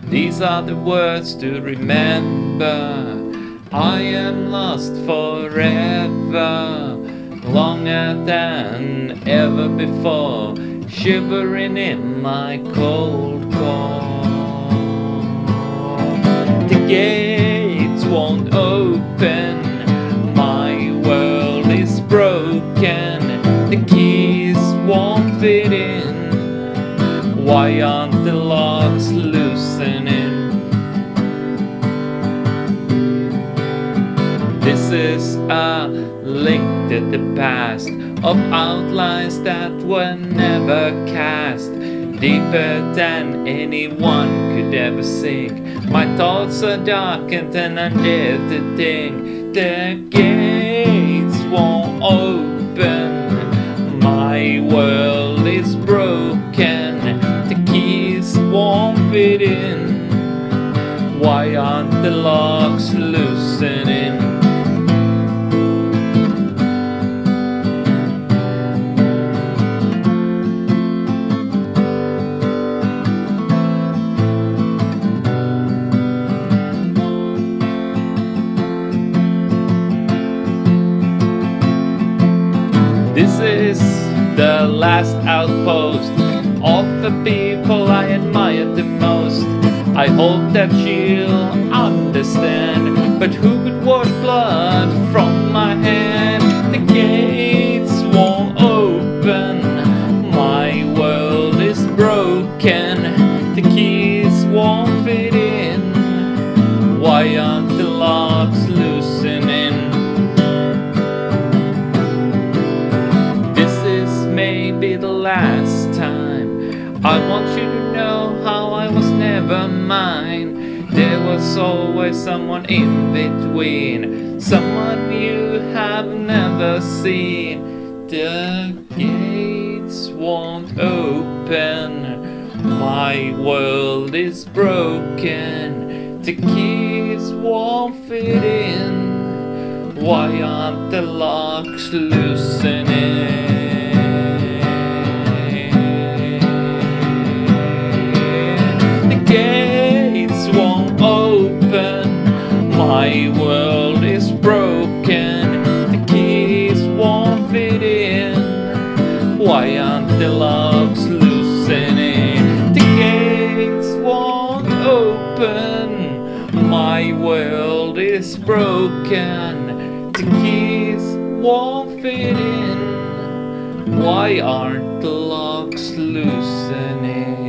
These are the words to remember. I am lost forever, longer than ever before, shivering in my cold core. The gates won't open, my world is broken, the keys won't fit in. Why aren't the locks loosening? This is a link to the past, of outlines that were never cast, deeper than anyone could ever sink. My thoughts are darkened and I dare to think. The gates won't open, my world is broken, the keys won't fit in. Why aren't the locks loosening? This is the last outpost of the people I admire the most. I hope that she'll understand, but who could wash blood from my hand? The gates won't open, my world is broken, the keys won't fit in. Why aren't the locks loosening? Maybe the last time. I want you to know how I was never mine. There was always someone in between, someone you have never seen. The gates won't open, my world is broken, the keys won't fit in. Why aren't the locks loosening? My world is broken, the keys won't fit in. Why aren't the locks loosening? The gates won't open, my world is broken, the keys won't fit in. Why aren't the locks loosening?